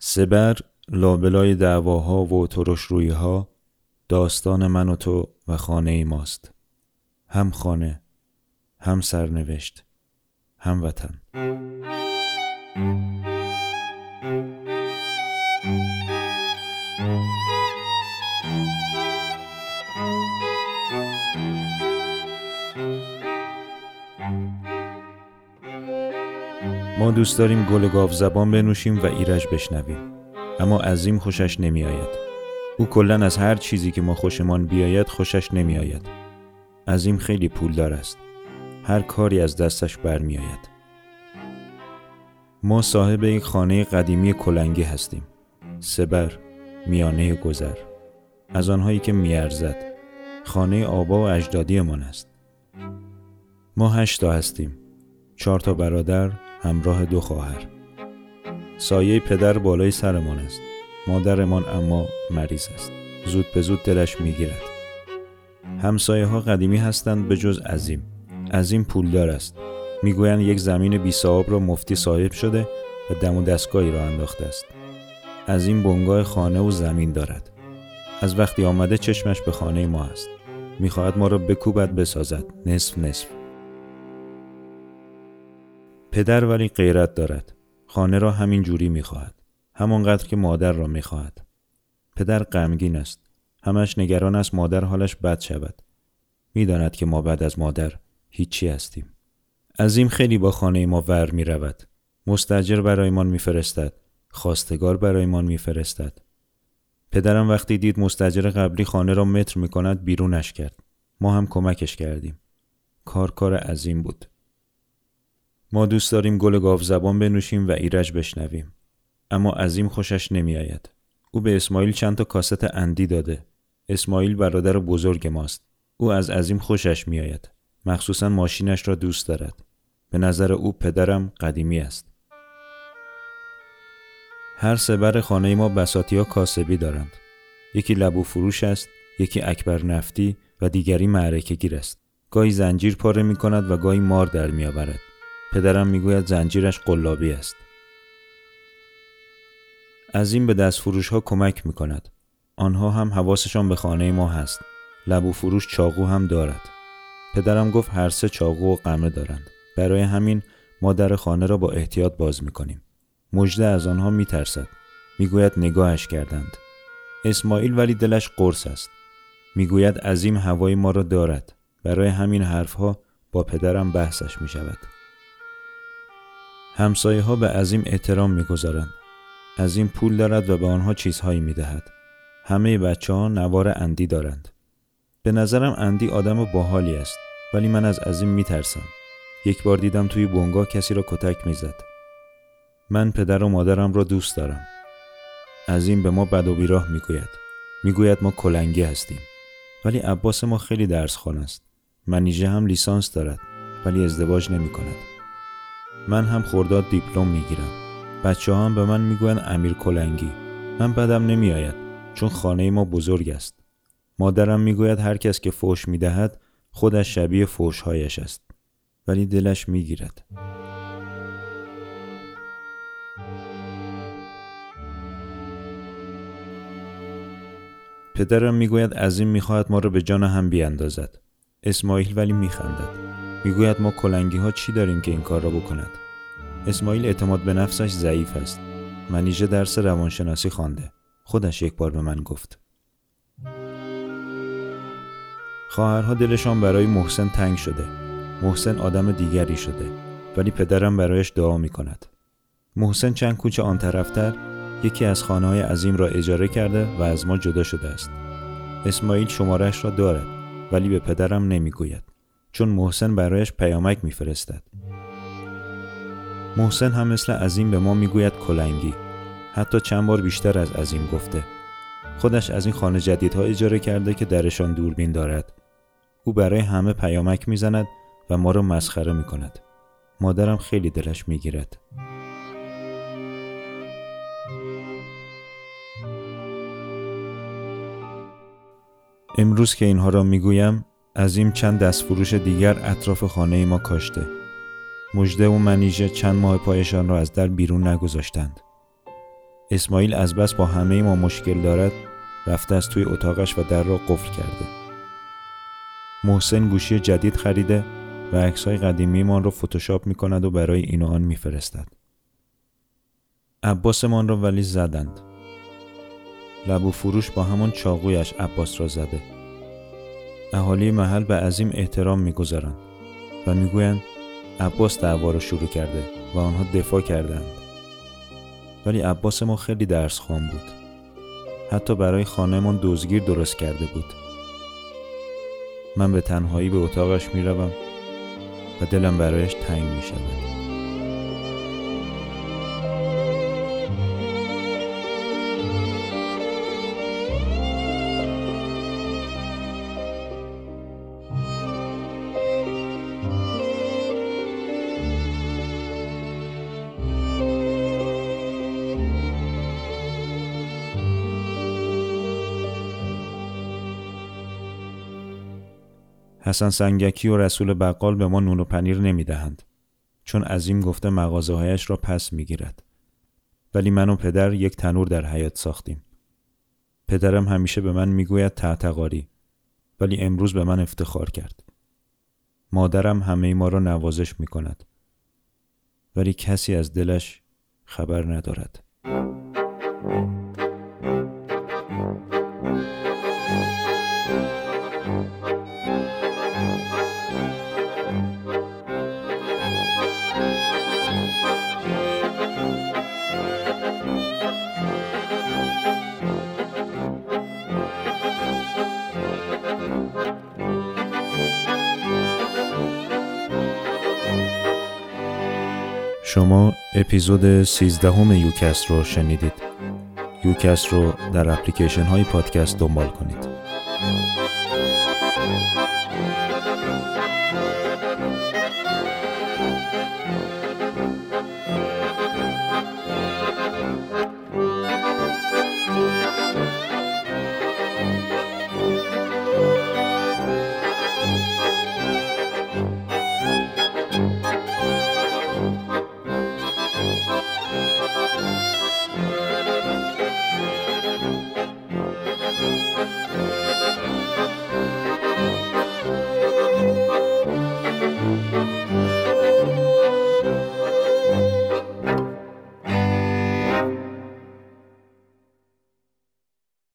سبر لابلای دعواها و ترش رویها، داستان من و تو و خانه ماست. هم خانه، هم سرنوشت، هم وطن. ما دوست داریم گل گاو زبان بنوشیم و ایرج بشنویم، اما عظیم خوشش نمی آید. او کلن از هر چیزی که ما خوشمان بیاید خوشش نمی آید. عظیم خیلی پولدار است. هر کاری از دستش برمی آید. ما صاحب یک خانه قدیمی کلنگی هستیم. سبر، میانه گذر. از آنهایی که می ارزد. خانه آبا و اجدادی من است. ما 8 تا هستیم. 4 تا برادر همراه 2 خواهر. سایه پدر بالای سرمان است. مادرمان اما مریض است. زود به زود دلش میگیرد. همسایه ها قدیمی هستند به جز عظیم. عظیم پولدار است. میگویند یک زمین بی صاحب را مفتی صاحب شده و دم و دستگاهی را انداخته است. عظیم بنگاه خانه و زمین دارد. از وقتی آمده چشمش به خانه ما است. میخواهد ما را بکوبد بسازد، نصف نصف. پدر ولی غیرت دارد. خانه را همین جوری میخواهد. همانقدر که مادر را میخواهد. پدر غمگین است. همش نگران است مادر حالش بد شود. میداند که ما بعد از مادر هیچی هستیم. عظیم خیلی با خانه ما ور میرود. مستاجر برایمان میفرستد. خواستگار برایمان میفرستد. پدرم وقتی دید مستاجر قبلی خانه را متر میکند بیرونش کرد. ما هم کمکش کردیم. کار عظیم بود. ما دوست داریم گل گاو زبان بنوشیم و ایرج بشنویم. اما عظیم خوشش نمی آید. او به اسماعیل چند تا کاست اندی داده. اسماعیل برادر بزرگ ماست. او از عظیم خوشش می آید. مخصوصا ماشینش را دوست دارد. به نظر او پدرم قدیمی است. هر سبر خانه ما بساطی‌ها کاسبی دارند. یکی لبو فروش است، یکی اکبر نفتی و دیگری معرکه گیر است. گاهی زنجیر پاره می کند و گاهی مار در می آورد. پدرم میگوید زنجیرش قلابی است. عظیم به دست فروش ها کمک میکند. آنها هم حواسشان به خانه ما هست. لبو فروش چاقو هم دارد. پدرم گفت هر 3 چاقو و قمه دارند. برای همین ما در خانه را با احتیاط باز میکنیم. مژده از آنها میترسد. میگوید نگاهش کردند. اسماعیل ولی دلش قرص است. میگوید عظیم هوای ما را دارد. برای همین حرفها با پدرم بحثش میشود. همسایه ها به عظیم احترام میگذارند. عظیم پول دارد و به آنها چیزهایی میدهد. همه بچه ها نوار اندی دارند. به نظرم اندی آدم باحالی است. ولی من از عظیم میترسم. یک بار دیدم توی بنگاه کسی را کتک میزد. من پدر و مادرم را دوست دارم. عظیم به ما بد و بیراه میگوید ما کلنگی هستیم. ولی عباس ما خیلی درس خوان است. منیژه هم لیسانس دارد ولی ازدواج نمی کند. من هم خرداد دیپلم میگیرم. بچه ها هم به من میگوین امیر کلنگی. من بدم نمی آید چون خانه ما بزرگ است. مادرم میگوید هر کس که فوش میدهد خودش شبیه فوش هایش است. ولی دلش میگیرد. پدرم میگوید عظیم میخواهد ما را به جان هم بیاندازد. اسماعیل ولی میخندد. میگوید ما کلنگی ها چی داریم که این کار را بکند. اسماعیل اعتماد به نفسش ضعیف است. منیژه درس روانشناسی خوانده. خودش یک بار به من گفت. خواهرها دلشان برای محسن تنگ شده. محسن آدم دیگری شده. ولی پدرم برایش دعا میکند. محسن چند کوچه آن طرفتر یکی از خانه‌های عظیم را اجاره کرده و از ما جدا شده است. اسماعیل شماره‌اش را دارد ولی به پدرم نمیگوید چون محسن برایش پیامک میفرستد. محسن هم مثل عظیم به ما میگوید کلنگی. حتی چند بار بیشتر از عظیم گفته. خودش از این خانه جدیدها اجاره کرده که درشان دوربین دارد. او برای همه پیامک میزند و ما را مسخره میکند. مادرم خیلی دلش میگیرد. امروز که اینها را میگویم عظیم چند دست فروش دیگر اطراف خانه ما کاشته. مژده و منیژه چند ماه پایشان را از در بیرون نگذاشتند. اسماعیل از بس با همه ما مشکل دارد رفته از توی اتاقش و در را قفل کرده. محسن گوشی جدید خریده و عکس‌های قدیمیمان را فتوشاپ می‌کند و برای این و آن می‌فرستد. عباسمان را ولی زدند. لبو فروش با همان چاقویش عباس را زده. اهالی محل به عظیم احترام می‌گذارند و می‌گویند عباس دعوا را شروع کرده و آنها دفاع کردند. ولی عباس ما خیلی درس خوان بود. حتی برای خانه‌مان دزدگیر درست کرده بود. من به تنهایی به اتاقش می‌روم و دلم برایش تنگ می‌شود. حسن سنگکی و رسول بقال به ما نون و پنیر نمی دهند چون عظیم گفته مغازه‌هایش را پس می گیرد. ولی من و پدر یک تنور در حیاط ساختیم. پدرم همیشه به من می گوید تعتقاری، ولی امروز به من افتخار کرد. مادرم همه ما را نوازش می کند، ولی کسی از دلش خبر ندارد. شما اپیزود 13 یوکست رو شنیدید. یوکست رو در اپلیکیشن های پادکست دنبال کنید.